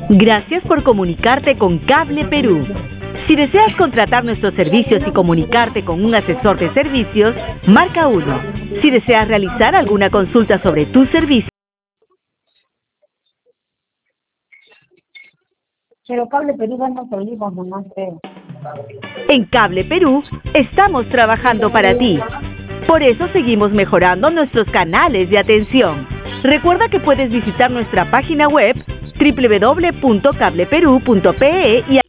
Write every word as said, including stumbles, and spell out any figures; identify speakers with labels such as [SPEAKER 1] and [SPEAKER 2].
[SPEAKER 1] Gracias por comunicarte con Cable Perú. Si deseas contratar nuestros servicios y comunicarte con un asesor de servicios, marca uno. Si deseas realizar alguna consulta sobre tu servicio,
[SPEAKER 2] Pero Cable Perú no salimos, no sé.
[SPEAKER 1] en Cable Perú estamos trabajando para ti. Por eso seguimos mejorando nuestros canales de atención. Recuerda que puedes visitar nuestra página web doble u doble u doble u punto cable perú punto pe y